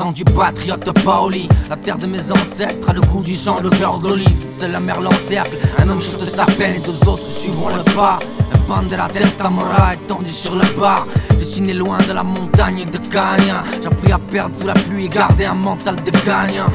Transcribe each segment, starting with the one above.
sang du patriote Paoli. La terre de mes ancêtres a le goût du sang, le cœur d'olive. Seule la mer l'encercle, un homme chute sa peine et deux autres suivront le pas. Un bandera testa mora étendu sur le bar. Dessiné loin de la montagne de Cagna. J'ai appris à perdre sous la pluie et garder un mental de gagnant.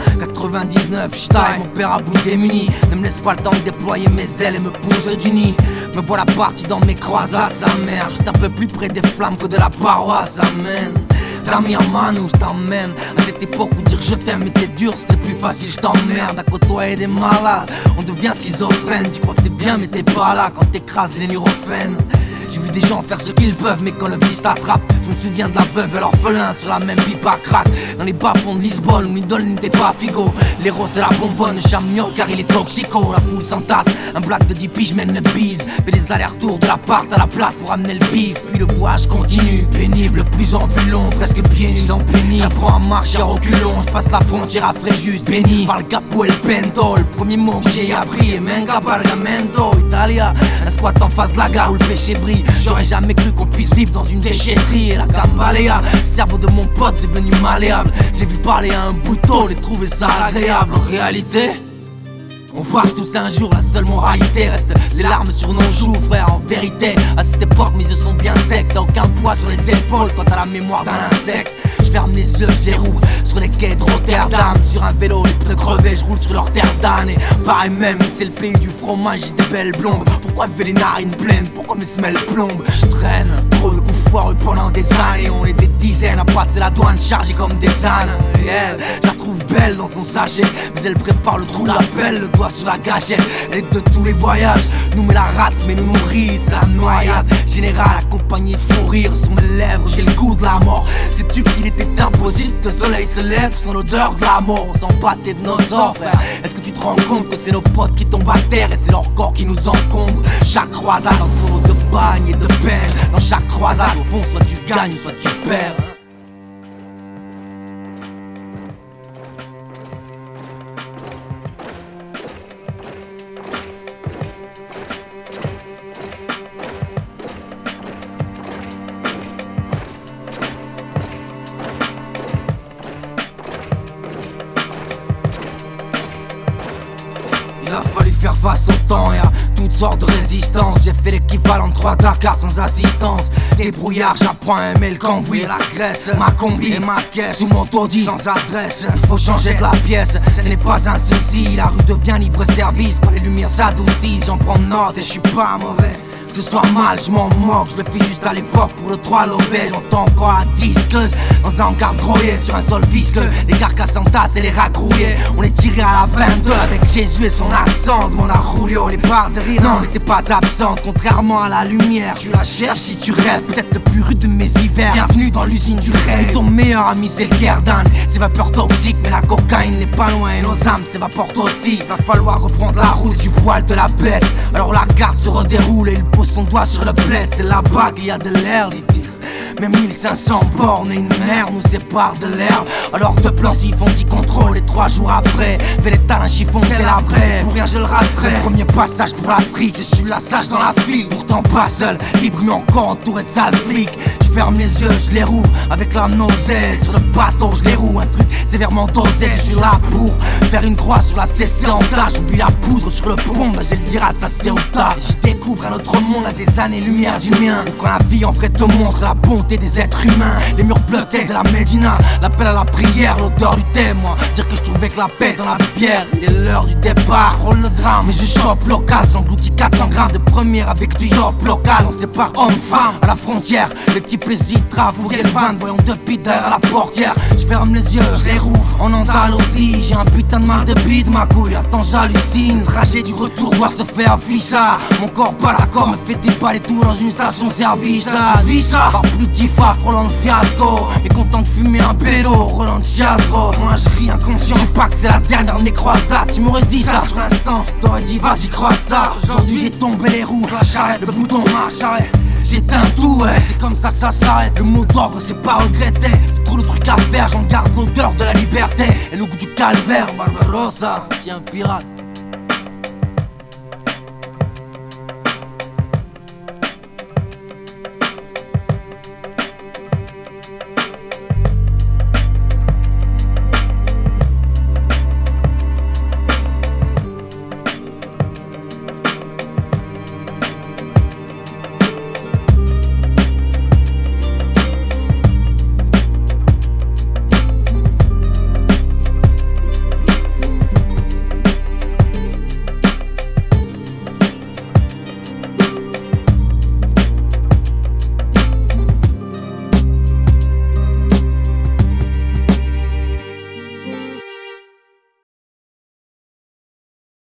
99, j'taille, mon père à bout démuni. Ne me laisse pas le temps de déployer mes ailes et me pousse du nid. Me voilà parti dans mes croisades, sa mère. J'étais un peu plus près des flammes que de la paroisse, amen. Rami Amanou, je t'emmène à cette époque où dire je t'aime était dur, c'était plus facile, je t'emmerde. À côtoyer des malades, on devient schizophrène. Tu crois que t'es bien mais t'es pas là quand t'écrases les neurophènes. J'ai vu des gens faire ce qu'ils peuvent, mais quand le vice t'attrape, je me souviens de la veuve et l'orphelin sur la même pipe à crack. Dans les bas-fonds de Lisbonne, où l'idole n'était pas Figo. L'héros c'est la bonbonne, Chamignon car il est toxico. La foule s'entasse, un black de 10 piges mène le bise. Fais des allers-retours de l'appart à la place pour amener le bif. Puis le voyage continue, pénible, plus en plus long, presque pieds nus, sans pénis. J'apprends à marcher à reculons, je passe la frontière à Fréjus, béni par le capo et le pento. Le premier mot que j'ai appris est Menga Bargamento, Italia. Un squat en face de la gare où le péché brille. J'aurais jamais cru qu'on puisse vivre dans une déchetterie. Et la gambaléa, le cerveau de mon pote devenu malléable. Je l'ai vu parler à un bouton, j'ai trouvé ça agréable. En réalité, on part tous un jour, la seule moralité reste les larmes sur nos joues, frère. En vérité, à cette époque mes yeux sont bien secs. T'as aucun poids sur les épaules quand t'as la mémoire d'un insecte. Je ferme les yeux, je les roule sur les quais de Rotterdam. Sur un vélo, les pneus crevés, je roule sur leur terre d'âne. Et pareil même, c'est le pays du fromage et des belles blondes. Pourquoi je fais les narines pleines, pourquoi mes semelles plombent? Je traîne, trop de coups foireux pendant des années. On est des dizaines à passer la douane chargée comme des ânes. Et elle, je la trouve belle dans son sachet, mais elle prépare le trou d'appel, le doigt sur la gâchette. Elle est de tous les voyages, nous met la race mais nous nourrit, c'est la noyade. Général accompagné fou rire sur mes lèvres, j'ai le goût de la mort. Sais-tu qu'il était impossible que le soleil se lève sans l'odeur de la mort? On s'en battait de nos ors, frère. Est-ce que tu te rends compte que c'est nos potes qui tombent à terre et c'est leur corps qui nous encombre? Chaque croisade en solo de bagne et de peine. Dans chaque croisade au fond soit tu gagnes soit tu perds. Il a fallu faire face au temps et à toutes sortes de résistances. J'ai fait l'équivalent de 3 Dakar sans assistance. Débrouillard, j'apprends à aimer le cambouis et la graisse. Ma combi et ma caisse, sous mon taudis, sans adresse. Il faut changer de la pièce, ce n'est pas un souci. La rue devient libre-service, quand les lumières s'adoucissent. J'en prends note et je suis pas mauvais. Que ce soit mal, je m'en moque, je le fais juste à l'époque pour le 3 lové. J'entends encore la disqueuse dans un hangar grouillé sur un sol visqueux. Les carcasses entassent et les ragrouillés. On est tiré à la 22 avec Jésus et son accent. Demande à Julio, les barres de rire non, n'étaient pas absentes. Contrairement à la lumière, tu la cherches si tu rêves. Peut-être le plus rude de mes hivers. Bienvenue dans l'usine du rêve. Ton meilleur ami c'est le Kerdan. Ces vapeurs toxiques, mais la cocaïne n'est pas loin. Et nos âmes s'évaporent aussi. Va falloir reprendre la route du poil de la bête. Alors la carte se redéroule et il pose son doigt sur le bled. C'est la bague, il y a de l'air, dit-il. Mais 1500 bornes et une mer nous séparent de l'herbe. Alors deux plans s'y font 10 contrôles et 3 jours après fais l'état d'un chiffon délabré. Pour rien je le raterai. Premier passage pour l'Afrique, je suis la sage dans la file. Pourtant pas seul, libre mais encore entouré de sales flics. Je ferme les yeux, je les rouvre avec la nausée. Sur le bateau je les roue, un truc sévèrement dosé. Je suis là pour faire une croix sur la cessée en tas. J'oublie la poudre sur le pont, bah j'ai le virage, ça c'est au tas. J'y découvre un autre monde à des années-lumière du mien. Quand la vie en vrai te montre la bonté des êtres humains. Les murs bleutés de la Médina, l'appel à la prière, l'odeur du témoin. Dire que je trouvais que la paix dans la bière. Il est l'heure du départ, je frôle le drame. Mais je chope l'occasion, j'engloutis 400 grammes de première avec du yop local. On sépare homme-femme à la frontière. Les petits plaisirs travourés le van, voyons deux pieds derrière la portière. Je ferme les yeux, je les rouvre en Andalousie. J'ai un putain de mal de bide, ma couille, attends j'hallucine. Trajet du retour doit se faire visa. Mon corps pas d'accord, me fait déballer tout dans une station-service. Visa, par plus de 10 fois frôlant le fiasco. Mais content de fumer un pédo, Roland de chasse gros. Moi je ris inconscient, je sais pas que c'est la dernière de mes croisades. Tu m'aurais dit ça sur l'instant, t'aurais dit vas-y crois ça. Aujourd'hui j'ai tombé les roues, la charrette, le bouton marche, arrête. J'éteins tout, ouais, c'est comme ça que ça s'arrête. Le mot d'ordre c'est pas regretter. J'ai trop de trucs à faire, j'en garde l'odeur de la liberté et le goût du calvaire. Barbarossa, si un pirate.